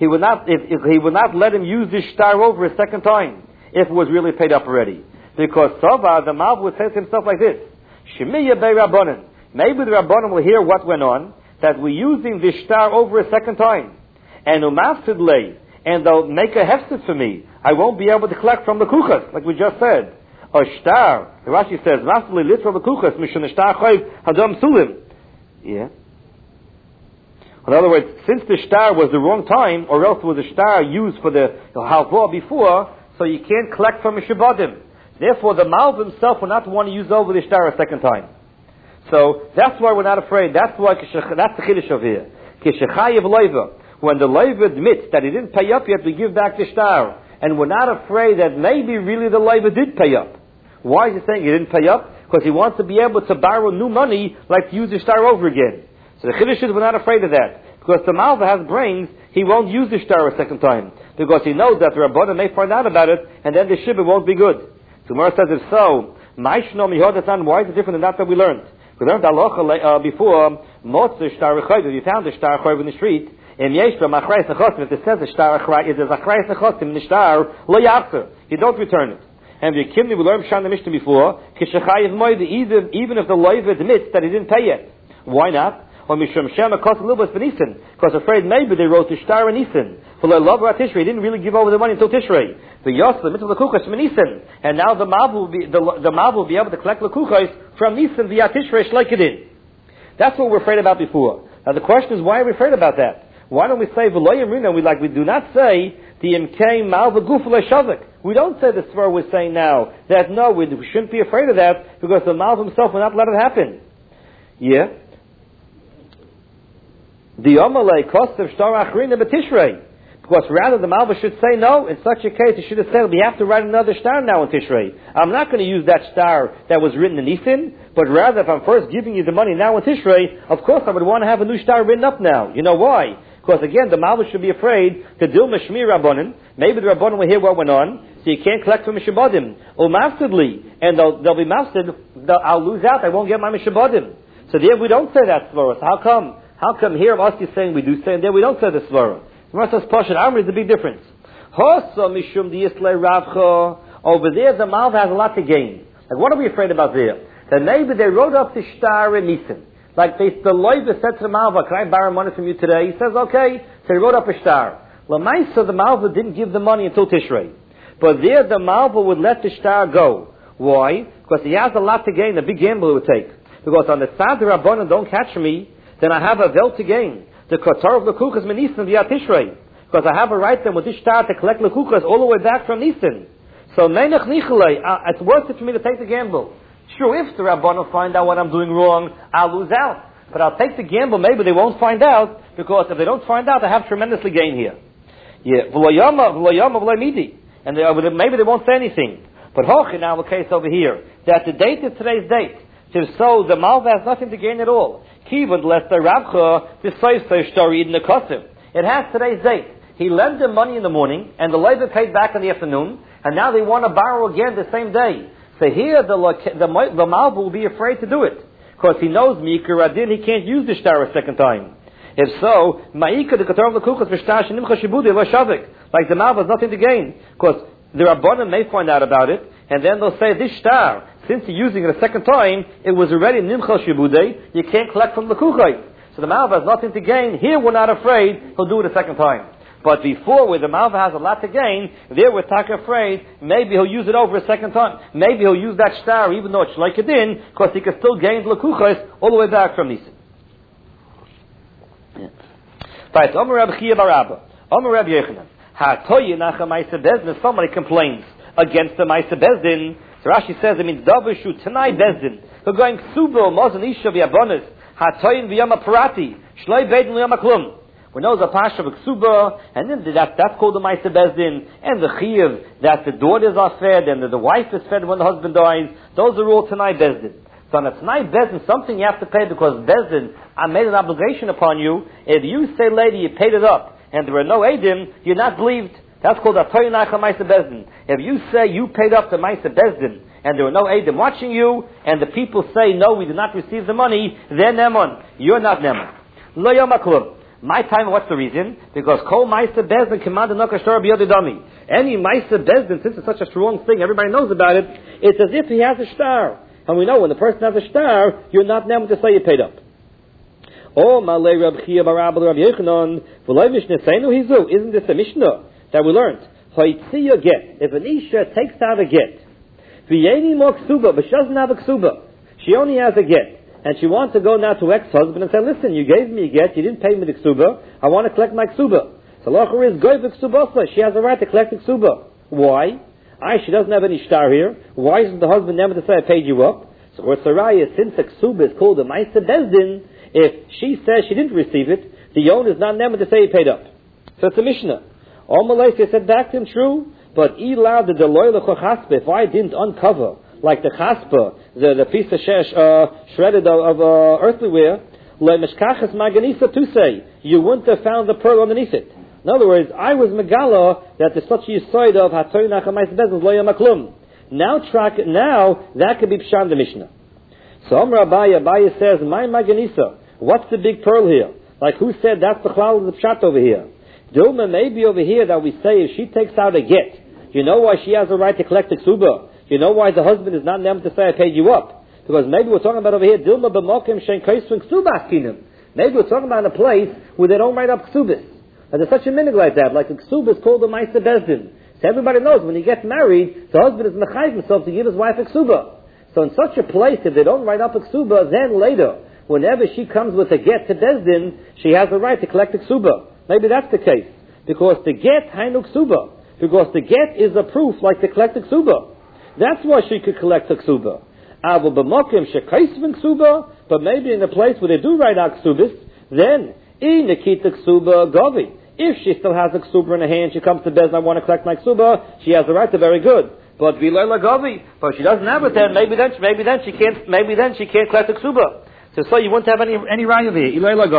he would not let him use this shtar over a second time if it was really paid up already. Because Sava, the Malva would say to himself like this, Shemiya Bei Rabbanan. Maybe the Rabbanan will hear what went on, that we're using this shtar over a second time. And Umafsid Lei, and they'll make a hefset for me. I won't be able to collect from the kuchas, like we just said. A shtar, the Rashi says, Mafsid Lei lit from the kuchas, Mishon shtar chayv hadam sulim. Yeah. In other words, since the shtar was the wrong time, or else was the shtar used for the halvah before, so you can't collect from a shabadim. Therefore, the Malv himself will not want to use over the shtar a second time. So that's why we're not afraid. That's the chiddush of here. Kishechayev loiva. When the loiva admits that he didn't pay up yet, we give back the shtar, and we're not afraid that maybe really the loiva did pay up. Why is he saying he didn't pay up? Because he wants to be able to borrow new money, like to use the shtar over again. So the chiddush is we're not afraid of that. Because the Malva has brains, he won't use the shtar a second time. Because he knows that the Rabbanan may find out about it, and then the shibah won't be good. So Gemara says, if so, why is it different than that we learned? We learned halacha before, Motzah shtar rechoyed, you found the shtar rechoyed in the street, and yeshba machrayis nechosim, if it says the shtar rechoyed, it is achrayis nechosim in the shtar, lo yachzer, you don't return it. And the Kimni, we learned Shan the Mishnah before, kishachayiv moide, even if the loiv admits that he didn't pay yet. Why not? Or Mishram Shem cost a little bit for Nisan, because afraid maybe they wrote the shtar in Nisan. For the love of Tishrei, he didn't really give over the money until Tishrei. The Yos, the mitzvah lekuchas from Nisan, and now the Mav will be able to collect lekuchas from Nisan via Tishrei shleikidin. That's what we're afraid about before. Now the question is, why are we afraid about that? Why don't we say v'lo yamrina? We do not say the imkei Mav guf le'shavik. We don't say the svar we're saying now that no, we shouldn't be afraid of that because the Mav himself will not let it happen. Yeah. The Amalei cost of shtar achrina b'tishrei. Because rather the Malva should say no, in such a case he should have said, we have to write another shtar now in Tishrei. I'm not going to use that shtar that was written in Nisan, but rather if I'm first giving you the money now in Tishrei, of course I would want to have a new shtar written up now. You know why? Because again, the Malva should be afraid to deal mashmir Rabbanan. Maybe the Rabbanan will hear what went on, so you can't collect from Mishabadim. Or mafsidli, and they'll be mafsid, I'll lose out, I won't get my Mishabadim. So there we don't say that svara. So how come here of us you're saying we do say, and there we don't say the svara? Gemara says, Pashat Amr is a big difference. Over there, the Malva has a lot to gain. Like, what are we afraid about there? That maybe they wrote up the shtar in Nisan. Like, the loiva said to the Malva, can I borrow money from you today? He says, okay. So he wrote up a shtar. Lamaisa, the Malva didn't give the money until Tishrei. But there, the Malva would let the shtar go. Why? Because he has a lot to gain, a big gamble it would take. Because on the side the Rabbanan don't catch me, then I have a vel to gain. The Qatar of the Kukas min Nisan via Tishrei. Because I have a right then with this shtar to collect the Kukas all the way back from Nisan. So, Neinach Nichalei, it's worth it for me to take the gamble. Sure, if the Rabbanan find out what I'm doing wrong, I'll lose out. But I'll take the gamble, maybe they won't find out, because if they don't find out, I have tremendously gain here. Yeah, and maybe they won't say anything. But Hoch, in our case over here, that the date is today's date. So the Malva has nothing to gain at all. Kivan less the Rabcha, the Seif story in the Kosim. It has today's date. He lent them money in the morning, and the labor paid back in the afternoon, and now they want to borrow again the same day. So here the Malva will be afraid to do it. Because he knows Mikar Adin, he can't use the shtar a second time. If so, Ma'ika the Qatar of the Kuchas v'shtar shenimcha shibudi v'shavik. Like the Malva has nothing to gain. Because the Rabbanan may find out about it, and then they'll say, this shtar, since you're using it a second time, it was already nimcha shibudei, you can't collect from the kuchait. So the Malva has nothing to gain. Here we're not afraid he'll do it a second time. But before, where the Malva has a lot to gain, there we're afraid, maybe he'll use it over a second time. Maybe he'll use that shtar, even though it's like it in, because he can still gain the kuchais all the way back from Nisan. Right, Omer Reb Chia Barabba, Omer Reb Yechanan, Ha'toyi nacha ma'isa bezdin, somebody complains against the ma'isa bezdin. So Rashi says, it means Davashu Tanai Bezdin. We're going Ksubo, Mozan Isha V'Yabonis, Hatoyin V'Yama Parati, Shloi Beidin V'Yama Klum. We know the Pasha of Ksuba, and then that's called the Maisa Bezdin, and the Chiyav, that the daughters are fed, and the wife is fed when the husband dies. Those are all Tanai Bezdin. So on a Tanai Bezdin, something you have to pay because Bezdin, I made an obligation upon you. If you say, lady, you paid it up, and there are no Eidim, you're not believed. That's called a Toyinach Maisa Bezdin. If you say you paid up the Maisa Bezdin, and there were no Eidim watching you, and the people say, no, we did not receive the money, they're Nemon. You're not Nemon. Lo Yom HaKlum. My time, what's the reason? Because Kol Ma'aser Bezdin commanded Nokashor B'Yodidami. Any Ma'aser Bezdin, since it's such a strong thing, everybody knows about it, it's as if he has a shtar. And we know when the person has a shtar, you're not never to say you paid up. Oh, Malay Rab Chia Barabal Rab Yechanan, V'loi Mishneh Seinu Hizu. Isn't this a Mishnah that we learned? Hoitziya get. If an Isha takes out a get, V'yeni mo ksuba, but she doesn't have a ksuba. She only has a get. And she wants to go now to ex-husband and say, listen, you gave me a get, you didn't pay me the ksuba, I want to collect my ksuba. So Lachar is goy v'ksubasa. She has a right to collect the ksuba. Why? She doesn't have any shtar here. Why isn't the husband never to say, I paid you up? So what's the raya? Since a ksuba is called a Ma'aser Bezdin, if she says she didn't receive it, the owner is not never to say he paid up. So it's a Mishnah. All Malaysia said back to him, true, but allowed the deloy l'chochaspe, if I didn't uncover, like the chaspa, the piece of shredded of earthly ware, le'meshkachas maganisa to say, you wouldn't have found the pearl underneath it. In other words, I was megala that there's such a yisoid of hatoy nachamais bezos lo yamaklum. Now that could be pshan the Mishnah. So Amar Abaye says, my maganisa, what's the big pearl here? Like who said that's the cloud of the pshat over here? Dilma maybe over here that we say if she takes out a get, you know why she has a right to collect the ksuba? You know why the husband is not able to say I paid you up? Because maybe we're talking about over here, Dilma b'mokim shen kaisvin ksubas kinim. Maybe we're talking about a place where they don't write up ksubas. And there's such a minig like that, like a ksubas called a Ma'aser Bezdin. So everybody knows when he gets married, the husband is mechayiv himself to give his wife a ksuba. So in such a place, if they don't write up a ksuba, then later, whenever she comes with a get to Bezdin, she has the right to collect a ksuba. Maybe that's the case. Because the get, hainu ksuba. Because the get is a proof like to collect a ksuba. That's why she could collect a ksuba. Avo b'mokim shekaisvin ksuba, but maybe in a place where they do write out ksubis, then, I nikita ksuba gavi. If she still has a ksuba in her hand, she comes to Bezdin, I want to collect my ksuba, she has the right to very good. But v'loi lagavi, but she doesn't have it then, maybe then she can't collect the ksuba. So you wouldn't have any raya there.